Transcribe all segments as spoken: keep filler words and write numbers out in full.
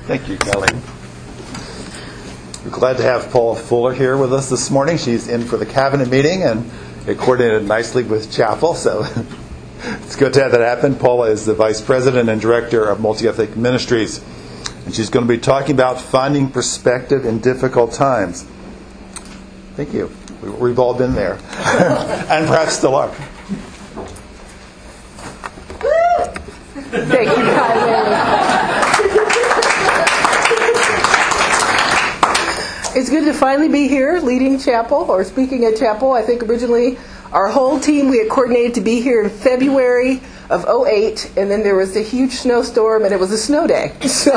Thank you, Colleen. We're glad to have Paula Fuller here with us this morning. She's in for the cabinet meeting, and it coordinated nicely with chapel, so it's good to have that happen. Paula is the Vice President and Director of Multi-Ethnic Ministries, and she's going to be talking about finding perspective in difficult times. Thank you. We've all been there, and perhaps still are. Thank you, Kylie. It's good to finally be here leading chapel or speaking at chapel. I think originally our whole team, we had coordinated to be here in February of oh eight, and then there was a huge snowstorm, and it was a snow day. So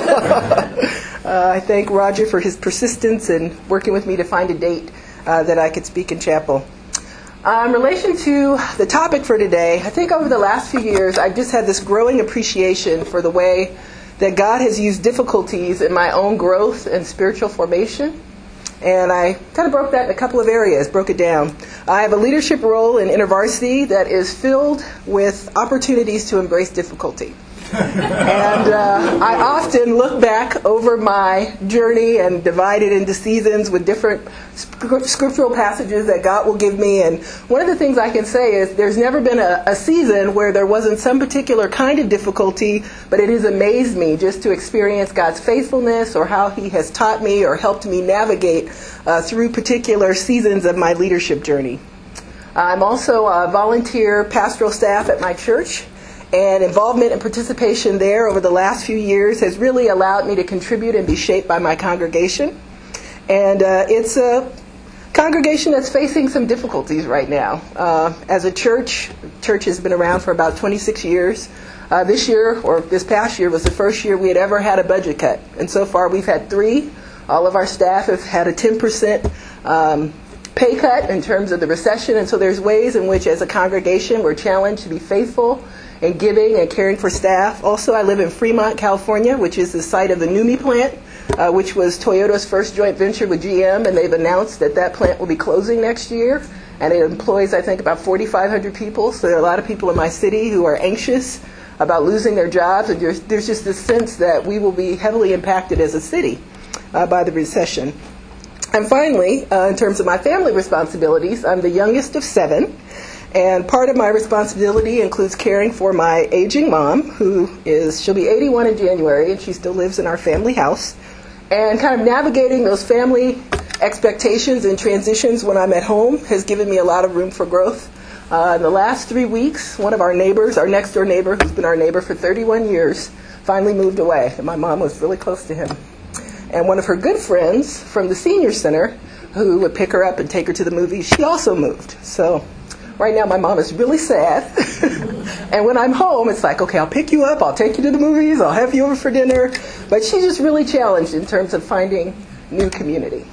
uh, I thank Roger for his persistence in working with me to find a date uh, that I could speak in chapel. Uh, in relation to the topic for today, I think over the last few years, I've just had this growing appreciation for the way that God has used difficulties in my own growth and spiritual formation. And I kind of broke that in a couple of areas, broke it down. I have a leadership role in InterVarsity that is filled with opportunities to embrace difficulty. And uh, I often look back over my journey and divide it into seasons with different scriptural passages that God will give me. And one of the things I can say is there's never been a, a season where there wasn't some particular kind of difficulty, but it has amazed me just to experience God's faithfulness or how He has taught me or helped me navigate uh, through particular seasons of my leadership journey. I'm also a volunteer pastoral staff at my church. And involvement and participation there over the last few years has really allowed me to contribute and be shaped by my congregation. And uh, it's a congregation that's facing some difficulties right now. Uh, as a church, church has been around for about twenty-six years. Uh, this year, or this past year, was the first year we had ever had a budget cut. And so far we've had three. All of our staff have had a ten percent um, pay cut in terms of the recession. And so there's ways in which as a congregation we're challenged to be faithful and giving and caring for staff. Also, I live in Fremont, California, which is the site of the NUMMI plant, uh, which was Toyota's first joint venture with G M, and they've announced that that plant will be closing next year, and it employs, I think, about forty-five hundred people. So there are a lot of people in my city who are anxious about losing their jobs, and there's, there's just this sense that we will be heavily impacted as a city uh, by the recession. And finally, uh, in terms of my family responsibilities, I'm the youngest of seven. And part of my responsibility includes caring for my aging mom, who is, she'll be eighty-one in January, and she still lives in our family house. And kind of navigating those family expectations and transitions when I'm at home has given me a lot of room for growth. Uh, in the last three weeks, one of our neighbors, our next door neighbor, who's been our neighbor for thirty-one years, finally moved away. And my mom was really close to him. And one of her good friends from the senior center, who would pick her up and take her to the movies, she also moved. So right now, my mom is really sad. And when I'm home, it's like, okay, I'll pick you up, I'll take you to the movies, I'll have you over for dinner. But she's just really challenged in terms of finding new community.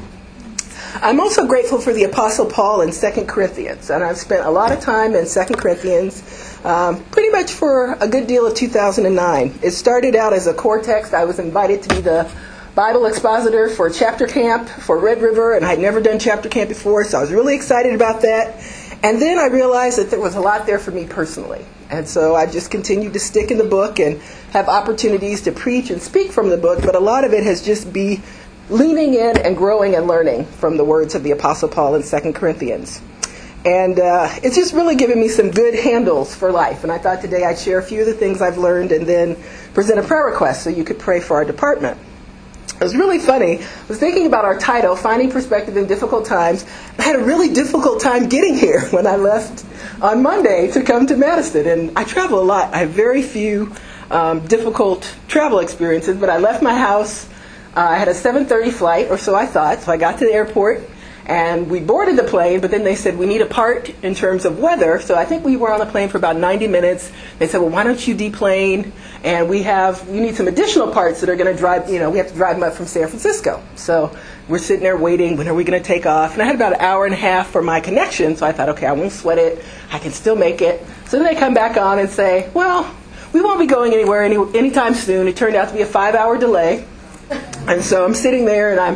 I'm also grateful for the Apostle Paul in Second Corinthians. And I've spent a lot of time in Second Corinthians, um, pretty much for a good deal of two thousand nine. It started out as a core text. I was invited to be the Bible expositor for chapter camp for Red River, and I'd never done chapter camp before, so I was really excited about that. And then I realized that there was a lot there for me personally. And so I just continued to stick in the book and have opportunities to preach and speak from the book. But a lot of it has just been leaning in and growing and learning from the words of the Apostle Paul in Second Corinthians. And uh, it's just really given me some good handles for life. And I thought today I'd share a few of the things I've learned and then present a prayer request so you could pray for our department. It was really funny. I was thinking about our title, Finding Perspective in Difficult Times. I had a really difficult time getting here when I left on Monday to come to Madison. And I travel a lot. I have very few um, difficult travel experiences, but I left my house. Uh, I had a seven thirty flight, or so I thought. So I got to the airport, and we boarded the plane, but then they said we need a part in terms of weather. So I think we were on the plane for about ninety minutes. They said, well, why don't you deplane? And we have, you need some additional parts that are going to drive, you know, we have to drive them up from San Francisco. So we're sitting there waiting, when are we going to take off? And I had about an hour and a half for my connection, so I thought, okay, I won't sweat it. I can still make it. So then they come back on and say, well, we won't be going anywhere any anytime soon. It turned out to be a five-hour delay. And so I'm sitting there, and I'm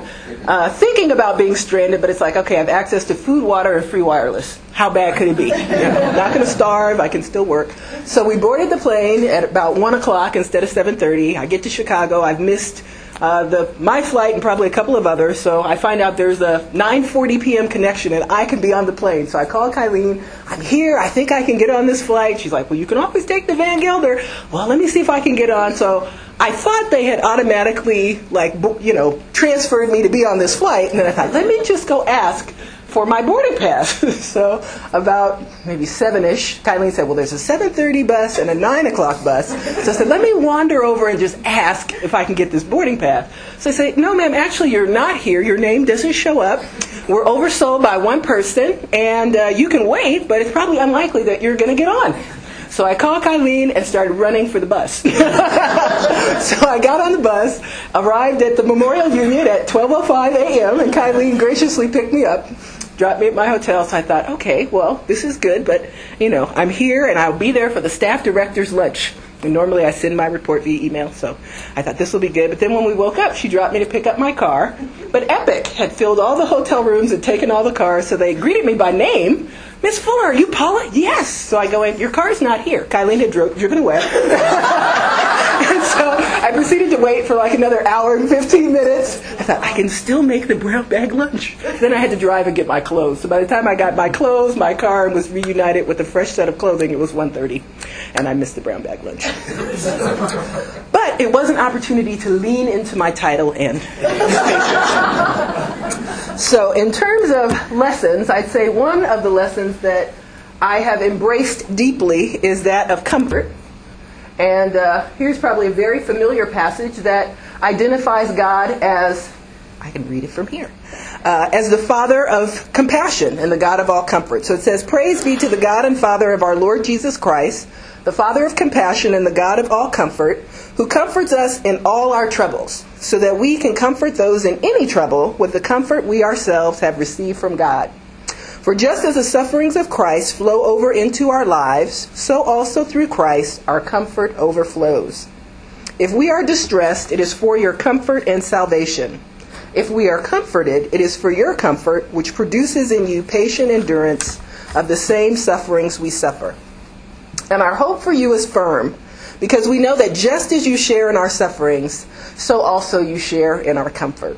uh, thinking about being stranded, but it's like, okay, I have access to food, water, and free wireless. How bad could it be? You know, I'm not going to starve. I can still work. So we boarded the plane at about one o'clock instead of seven thirty. I get to Chicago. I've missed uh, the my flight and probably a couple of others. So I find out there's a nine forty p.m. connection and I can be on the plane. So I call Kylene. I'm here. I think I can get on this flight. She's like, well, you can always take the Van Gelder. Well, let me see if I can get on. So I thought they had automatically, like, you know, transferred me to be on this flight. And then I thought, let me just go ask for my boarding pass. So about maybe seven-ish, Kylene said, well, there's a seven thirty bus and a nine o'clock bus. So I said, let me wander over and just ask if I can get this boarding pass. So I say, no, ma'am, actually, you're not here. Your name doesn't show up. We're oversold by one person, and uh, you can wait, but it's probably unlikely that you're going to get on. So I called Kylene and started running for the bus. So I got on the bus, arrived at the Memorial Union at twelve oh five a.m., and Kylene graciously picked me up, dropped me at my hotel. So I thought, okay, well, this is good, but, you know, I'm here, and I'll be there for the staff director's lunch. And normally I send my report via email, so I thought this will be good. But then when we woke up, she dropped me to pick up my car. But Epic had filled all the hotel rooms and taken all the cars, so they greeted me by name. Miss Fuller, are you Paula? Yes. So I go in, your car's not here. Kylene had dro- driven away. And so I proceeded to wait for like another hour and fifteen minutes. I thought, I can still make the brown bag lunch. Then I had to drive and get my clothes. So by the time I got my clothes, my car, and was reunited with a fresh set of clothing, it was one thirty. And I missed the brown bag lunch. But it was an opportunity to lean into my title and So in terms of lessons, I'd say one of the lessons that I have embraced deeply is that of comfort. And uh, here's probably a very familiar passage that identifies God as, I can read it from here, uh, as the Father of compassion and the God of all comfort. So it says, praise be to the God and Father of our Lord Jesus Christ, the Father of compassion and the God of all comfort, who comforts us in all our troubles, so that we can comfort those in any trouble with the comfort we ourselves have received from God. For just as the sufferings of Christ flow over into our lives, so also through Christ our comfort overflows. If we are distressed, it is for your comfort and salvation. If we are comforted, it is for your comfort, which produces in you patient endurance of the same sufferings we suffer. And our hope for you is firm, because we know that just as you share in our sufferings, so also you share in our comfort.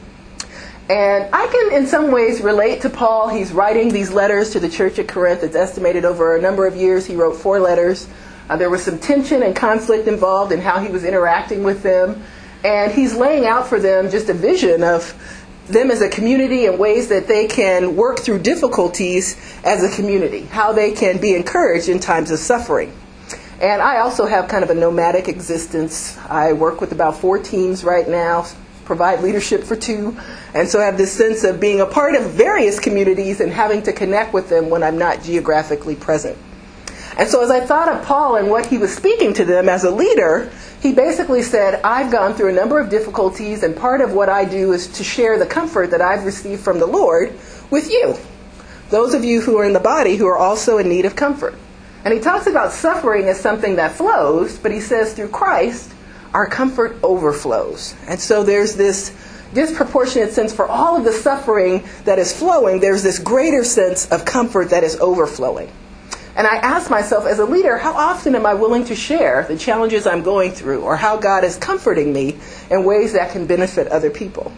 And I can in some ways relate to Paul. He's writing these letters to the church at Corinth. It's estimated over a number of years he wrote four letters. Uh, there was some tension and conflict involved in how he was interacting with them. And he's laying out for them just a vision of them as a community and ways that they can work through difficulties as a community, how they can be encouraged in times of suffering. And I also have kind of a nomadic existence. I work with about four teams right now, provide leadership for two, and so I have this sense of being a part of various communities and having to connect with them when I'm not geographically present. And so as I thought of Paul and what he was speaking to them as a leader, he basically said, I've gone through a number of difficulties, and part of what I do is to share the comfort that I've received from the Lord with you, those of you who are in the body who are also in need of comfort. And he talks about suffering as something that flows, but he says through Christ, our comfort overflows. And so there's this disproportionate sense for all of the suffering that is flowing, there's this greater sense of comfort that is overflowing. And I ask myself, as a leader, how often am I willing to share the challenges I'm going through, or how God is comforting me in ways that can benefit other people?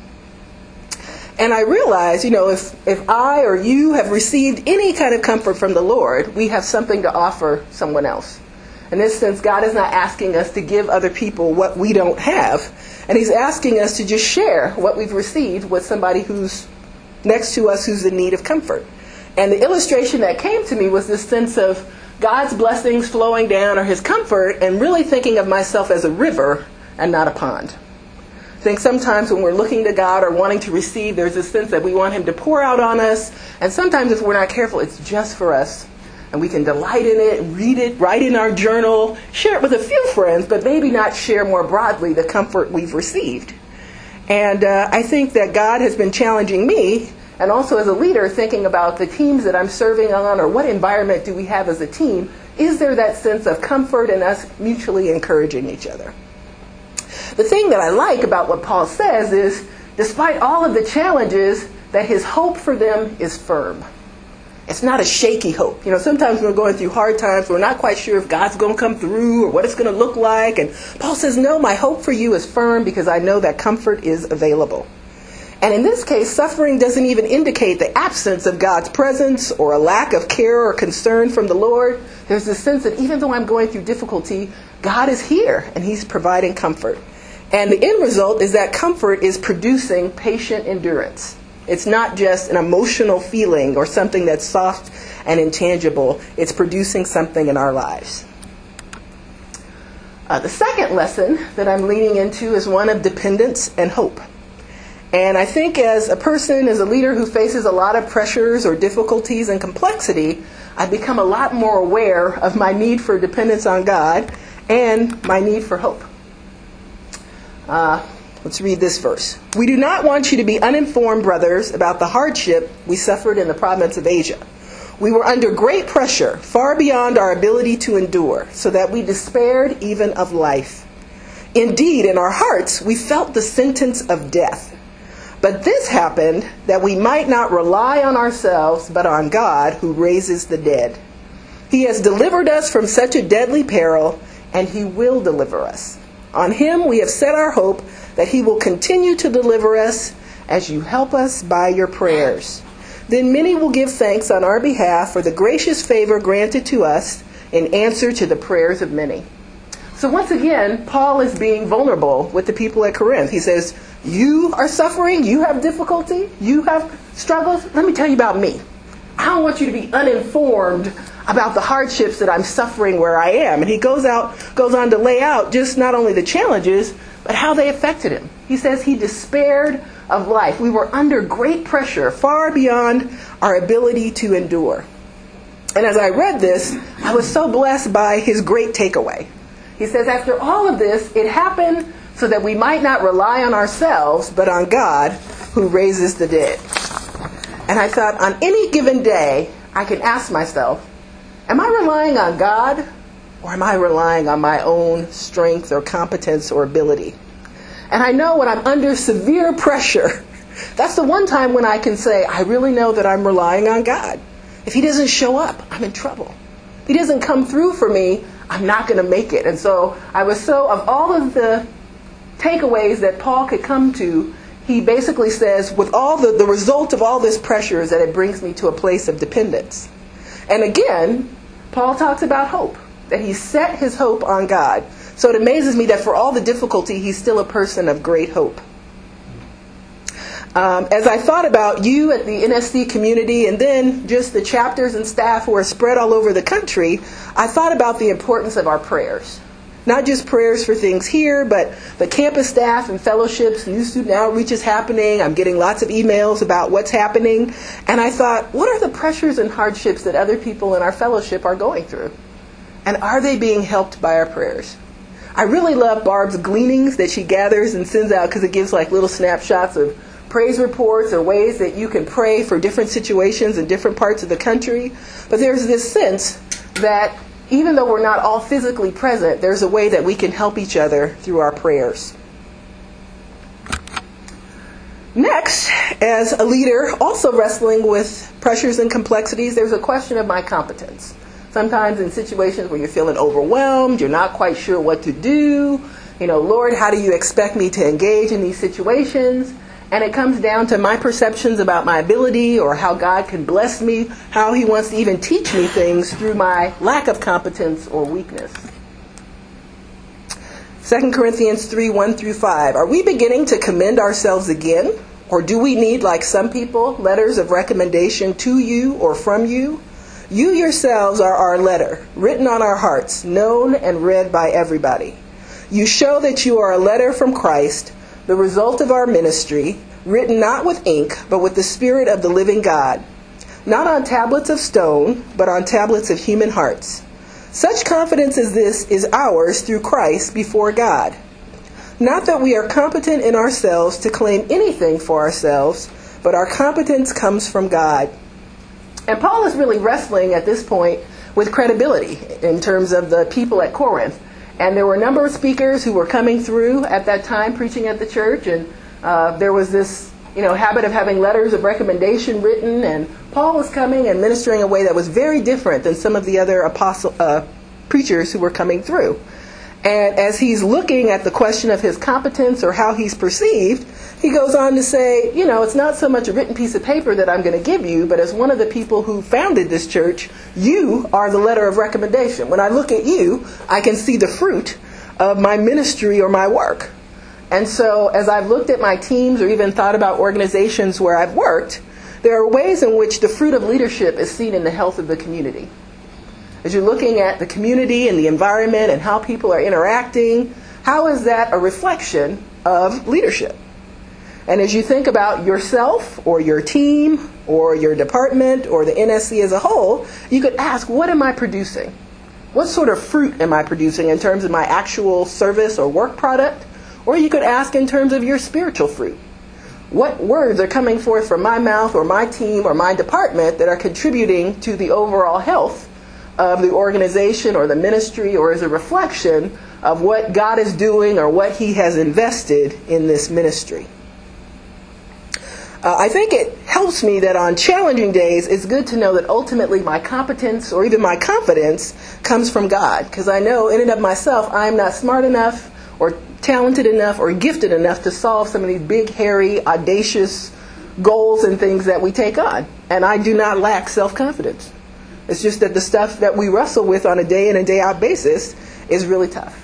And I realize, you know, if, if I or you have received any kind of comfort from the Lord, we have something to offer someone else. In this sense, God is not asking us to give other people what we don't have. And he's asking us to just share what we've received with somebody who's next to us who's in need of comfort. And the illustration that came to me was this sense of God's blessings flowing down, or his comfort, and really thinking of myself as a river and not a pond. I think sometimes when we're looking to God or wanting to receive, there's a sense that we want him to pour out on us. And sometimes if we're not careful, it's just for us. And we can delight in it, read it, write in our journal, share it with a few friends, but maybe not share more broadly the comfort we've received. And uh, I think that God has been challenging me, and also as a leader, thinking about the teams that I'm serving on, or what environment do we have as a team. Is there that sense of comfort and us mutually encouraging each other? The thing that I like about what Paul says is, despite all of the challenges, that his hope for them is firm. It's not a shaky hope. You know, sometimes we're going through hard times, we're not quite sure if God's going to come through or what it's going to look like. And Paul says, no, my hope for you is firm because I know that comfort is available. And in this case, suffering doesn't even indicate the absence of God's presence or a lack of care or concern from the Lord. There's this sense that even though I'm going through difficulty, God is here and he's providing comfort. And the end result is that comfort is producing patient endurance. It's not just an emotional feeling or something that's soft and intangible. It's producing something in our lives. Uh, the second lesson that I'm leaning into is one of dependence and hope. And I think as a person, as a leader who faces a lot of pressures or difficulties and complexity, I've become a lot more aware of my need for dependence on God and my need for hope. Uh, let's read this verse. We do not want you to be uninformed, brothers, about the hardship we suffered in the province of Asia. We were under great pressure, far beyond our ability to endure, so that we despaired even of life. Indeed, in our hearts, we felt the sentence of death. But this happened that we might not rely on ourselves, but on God who raises the dead. He has delivered us from such a deadly peril, and he will deliver us. On him we have set our hope that he will continue to deliver us as you help us by your prayers. Then many will give thanks on our behalf for the gracious favor granted to us in answer to the prayers of many. So once again, Paul is being vulnerable with the people at Corinth. He says, you are suffering, you have difficulty, you have struggles. Let me tell you about me. I don't want you to be uninformed about the hardships that I'm suffering where I am. And he goes out, goes on to lay out just not only the challenges, but how they affected him. He says he despaired of life. We were under great pressure, far beyond our ability to endure. And as I read this, I was so blessed by his great takeaway. He says, after all of this, it happened so that we might not rely on ourselves, but on God who raises the dead. And I thought, on any given day, I can ask myself, am I relying on God, or am I relying on my own strength or competence or ability? And I know when I'm under severe pressure, that's the one time when I can say, I really know that I'm relying on God. If he doesn't show up, I'm in trouble. If he doesn't come through for me, I'm not going to make it. And so I was so, of all of the takeaways that Paul could come to, he basically says, with all the, the result of all this pressure is that it brings me to a place of dependence. And again, Paul talks about hope, that he set his hope on God. So it amazes me that for all the difficulty, he's still a person of great hope. Um, as I thought about you at the N S C community and then just the chapters and staff who are spread all over the country, I thought about the importance of our prayers. Not just prayers for things here, but the campus staff and fellowships, new student outreach is happening. I'm getting lots of emails about what's happening. And I thought, what are the pressures and hardships that other people in our fellowship are going through? And are they being helped by our prayers? I really love Barb's gleanings that she gathers and sends out because it gives like little snapshots of praise reports or ways that you can pray for different situations in different parts of the country. But there's this sense that even though we're not all physically present, there's a way that we can help each other through our prayers. Next, as a leader also wrestling with pressures and complexities, there's a question of my competence. Sometimes in situations where you're feeling overwhelmed, you're not quite sure what to do. You know, Lord, how do you expect me to engage in these situations? And it comes down to my perceptions about my ability or how God can bless me, how he wants to even teach me things through my lack of competence or weakness. Second Corinthians three, one through five. Are we beginning to commend ourselves again? Or do we need, like some people, letters of recommendation to you or from you? You yourselves are our letter, written on our hearts, known and read by everybody. You show that you are a letter from Christ, the result of our ministry, written not with ink, but with the Spirit of the living God, not on tablets of stone, but on tablets of human hearts. Such confidence as this is ours through Christ before God. Not that we are competent in ourselves to claim anything for ourselves, but our competence comes from God. And Paul is really wrestling at this point with credibility in terms of the people at Corinth. And there were a number of speakers who were coming through at that time preaching at the church. And Uh, there was this, you know, habit of having letters of recommendation written, and Paul was coming and ministering in a way that was very different than some of the other apostle uh, preachers who were coming through. And as he's looking at the question of his competence or how he's perceived, he goes on to say, you know, it's not so much a written piece of paper that I'm going to give you, but as one of the people who founded this church, you are the letter of recommendation. When I look at you, I can see the fruit of my ministry or my work. And so as I've looked at my teams or even thought about organizations where I've worked, there are ways in which the fruit of leadership is seen in the health of the community. As you're looking at the community and the environment and how people are interacting, how is that a reflection of leadership? And as you think about yourself or your team or your department or the N S C as a whole, you could ask, what am I producing? What sort of fruit am I producing in terms of my actual service or work product? Or you could ask in terms of your spiritual fruit. What words are coming forth from my mouth or my team or my department that are contributing to the overall health of the organization or the ministry, or as a reflection of what God is doing or what He has invested in this ministry? Uh, I think it helps me that on challenging days, it's good to know that ultimately my competence or even my confidence comes from God. Because I know in and of myself, I'm not smart enough or talented enough or gifted enough to solve some of these big, hairy, audacious goals and things that we take on. And I do not lack self-confidence. It's just that the stuff that we wrestle with on a day in and day out basis is really tough.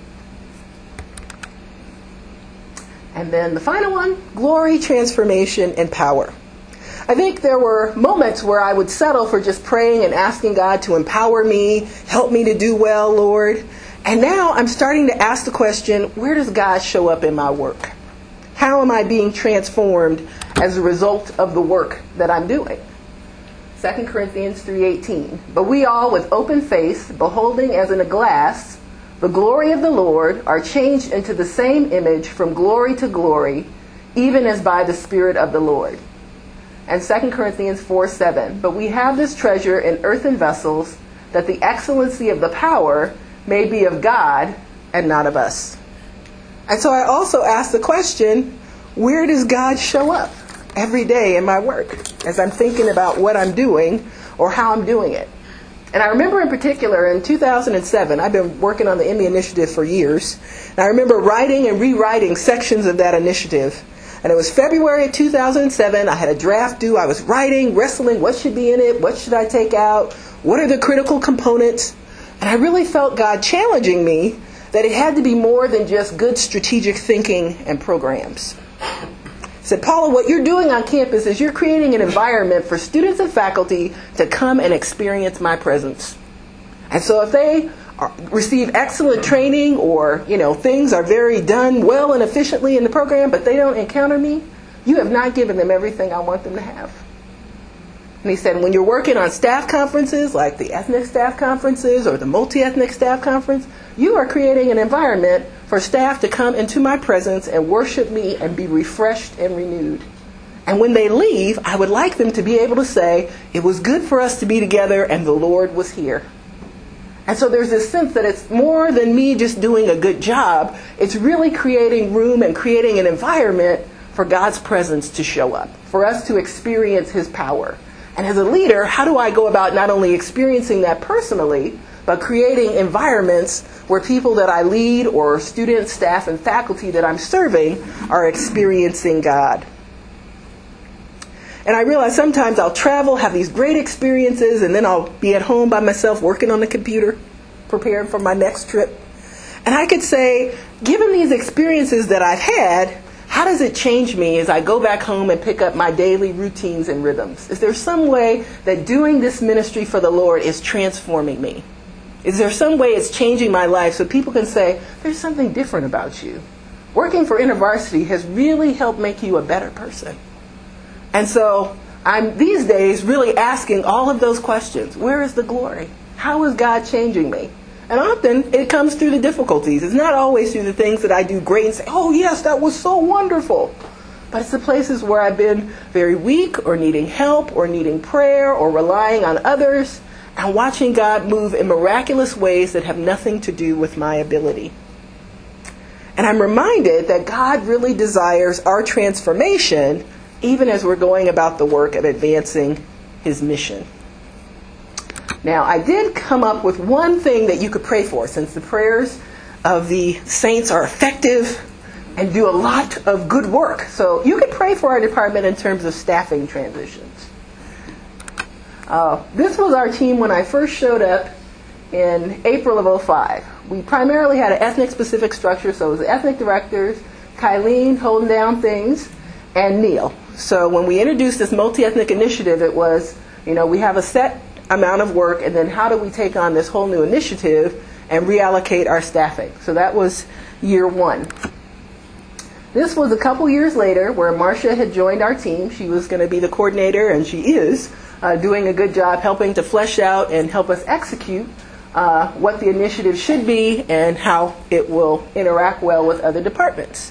And then the final one, glory, transformation, and power. I think there were moments where I would settle for just praying and asking God to empower me, help me to do well, Lord. And now I'm starting to ask the question, where does God show up in my work? How am I being transformed as a result of the work that I'm doing? Second Corinthians three eighteen. But we all with open face, beholding as in a glass the glory of the Lord, are changed into the same image from glory to glory, even as by the Spirit of the Lord. And Second Corinthians four seven. But we have this treasure in earthen vessels, that the excellency of the power may be of God and not of us. And so I also ask the question, where does God show up every day in my work as I'm thinking about what I'm doing or how I'm doing it? And I remember in particular in two thousand seven, I've been working on the Emmy Initiative for years, and I remember writing and rewriting sections of that initiative. And it was February of two thousand seven, I had a draft due, I was writing, wrestling, what should be in it, what should I take out, what are the critical components? And I really felt God challenging me that it had to be more than just good strategic thinking and programs. He said, Paula, what you're doing on campus is you're creating an environment for students and faculty to come and experience my presence. And so if they are, receive excellent training or, you know, things are very done well and efficiently in the program, but they don't encounter me, you have not given them everything I want them to have. And he said, when you're working on staff conferences, like the ethnic staff conferences or the multi-ethnic staff conference, you are creating an environment for staff to come into my presence and worship me and be refreshed and renewed. And when they leave, I would like them to be able to say, it was good for us to be together and the Lord was here. And so there's this sense that it's more than me just doing a good job. It's really creating room and creating an environment for God's presence to show up, for us to experience His power. And as a leader, how do I go about not only experiencing that personally, but creating environments where people that I lead or students, staff, and faculty that I'm serving are experiencing God? And I realize sometimes I'll travel, have these great experiences, and then I'll be at home by myself working on the computer, preparing for my next trip. And I could say, given these experiences that I've had, how does it change me as I go back home and pick up my daily routines and rhythms? Is there some way that doing this ministry for the Lord is transforming me? Is there some way it's changing my life so people can say, there's something different about you? Working for InterVarsity has really helped make you a better person. And so I'm these days really asking all of those questions. Where is the glory? How is God changing me? And often it comes through the difficulties. It's not always through the things that I do great and say, oh yes, that was so wonderful. But it's the places where I've been very weak or needing help or needing prayer or relying on others and watching God move in miraculous ways that have nothing to do with my ability. And I'm reminded that God really desires our transformation even as we're going about the work of advancing his mission. Now, I did come up with one thing that you could pray for, since the prayers of the saints are effective and do a lot of good work. So you could pray for our department in terms of staffing transitions. Uh, this was our team when I first showed up in April of oh five. We primarily had an ethnic-specific structure, so it was the ethnic directors, Kylene holding down things, and Neil. So when we introduced this multi-ethnic initiative, it was, you know, we have a set amount of work, and then how do we take on this whole new initiative and reallocate our staffing? So that was year one. This was a couple years later where Marcia had joined our team. She was going to be the coordinator, and she is uh, doing a good job helping to flesh out and help us execute uh, what the initiative should be and how it will interact well with other departments.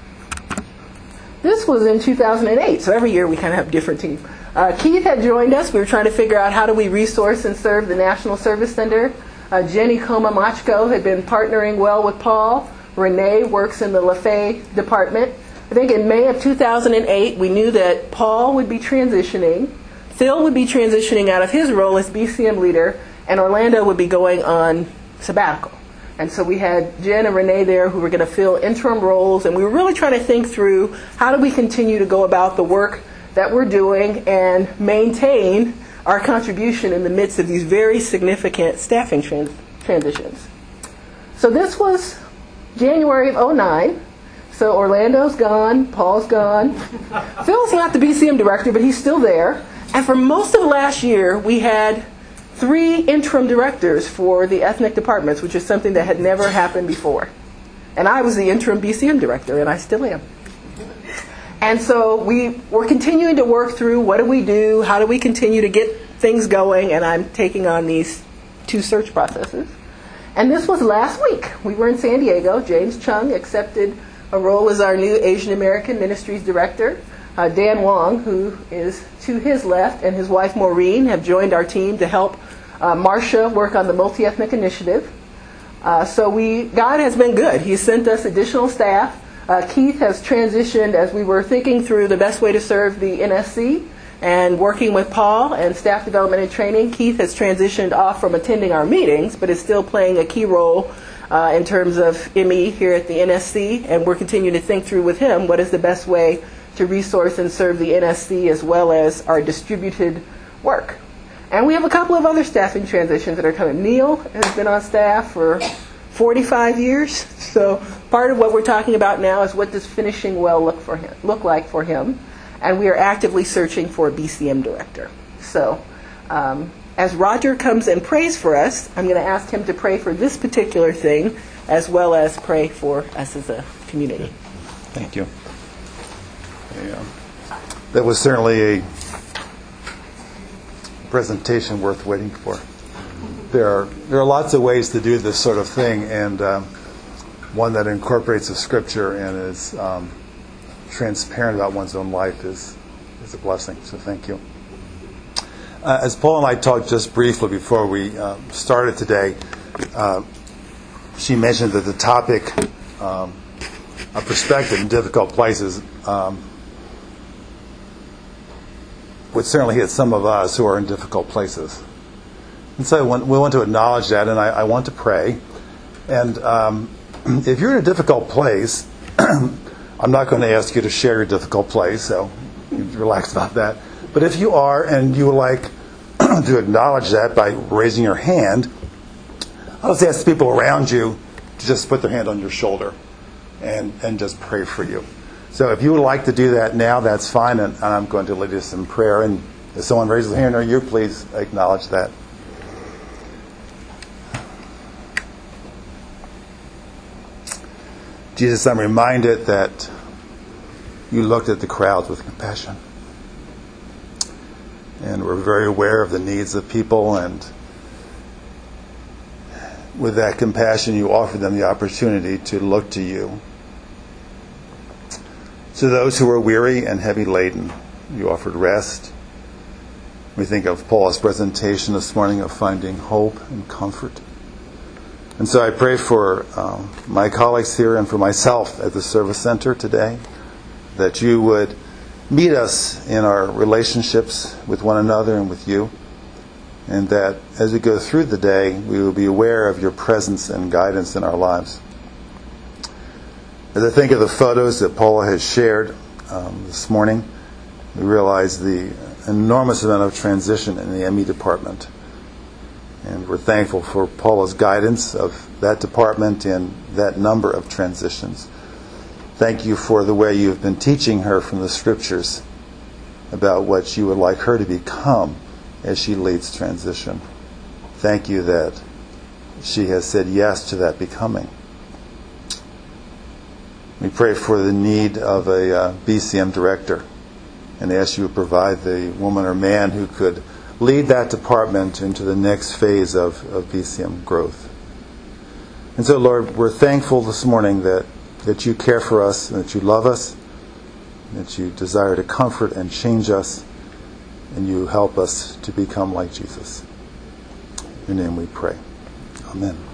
This was in two thousand eight, so every year we kind of have a different team. Uh, Keith had joined us. We were trying to figure out how do we resource and serve the National Service Center. Uh, Jenny Koma-Machko had been partnering well with Paul. Renee works in the LaFay department. I think in May of two thousand eight, we knew that Paul would be transitioning, Phil would be transitioning out of his role as B C M leader, and Orlando would be going on sabbatical. And so we had Jen and Renee there who were going to fill interim roles, and we were really trying to think through how do we continue to go about the work that we're doing and maintain our contribution in the midst of these very significant staffing trans- transitions. So this was January of oh nine. So Orlando's gone, Paul's gone. Phil's not the B C M director, but he's still there. And for most of last year, we had three interim directors for the ethnic departments, which is something that had never happened before. And I was the interim B C M director, and I still am. And so we were continuing to work through what do we do, how do we continue to get things going, and I'm taking on these two search processes. And this was last week. We were in San Diego. James Chung accepted a role as our new Asian American Ministries Director. Uh, Dan Wong, who is to his left, and his wife Maureen have joined our team to help uh, Marcia work on the multi-ethnic initiative. Uh, so we, God has been good. He's sent us additional staff. Uh, Keith has transitioned as we were thinking through the best way to serve the N S C and working with Paul and staff development and training. Keith has transitioned off from attending our meetings, but is still playing a key role uh, in terms of M E here at the N S C, and we're continuing to think through with him what is the best way to resource and serve the N S C as well as our distributed work. And we have a couple of other staffing transitions that are coming. Neil has been on staff for forty-five years, so part of what we're talking about now is what does finishing well look for him, look like for him, and we are actively searching for a B C M director. So um, as Roger comes and prays for us, I'm going to ask him to pray for this particular thing as well as pray for us as a community. Thank you. Yeah. That was certainly a presentation worth waiting for. There are there are lots of ways to do this sort of thing, and um, one that incorporates the scripture and is um, transparent about one's own life is is a blessing. So thank you. Uh, as Paul and I talked just briefly before we uh, started today, uh, she mentioned that the topic um, of perspective in difficult places um, would certainly hit some of us who are in difficult places. And so we want to acknowledge that, and I, I want to pray. And um, if you're in a difficult place, I'm not going to ask you to share your difficult place, so relax about that. But if you are, and you would like to acknowledge that by raising your hand, I'll just ask people around you to just put their hand on your shoulder and, and just pray for you. So if you would like to do that now, that's fine, and, and I'm going to lead us in prayer. And if someone raises their hand or you, please acknowledge that. Jesus, I'm reminded that you looked at the crowds with compassion. And we're very aware of the needs of people, and with that compassion, you offer them the opportunity to look to you. To those who are weary and heavy laden, you offered rest. We think of Paul's presentation this morning of finding hope and comfort. And so I pray for um, my colleagues here and for myself at the Service Center today, that you would meet us in our relationships with one another and with you, and that as we go through the day, we will be aware of your presence and guidance in our lives. As I think of the photos that Paula has shared um, this morning, we realize the enormous amount of transition in the M E department. And we're thankful for Paula's guidance of that department and that number of transitions. Thank you for the way you've been teaching her from the Scriptures about what you would like her to become as she leads transition. Thank you that she has said yes to that becoming. We pray for the need of a uh, B C M director and ask you to provide the woman or man who could lead that department into the next phase of, of B C M growth. And so, Lord, we're thankful this morning that, that you care for us, and that you love us, and that you desire to comfort and change us, and you help us to become like Jesus. In your name we pray. Amen.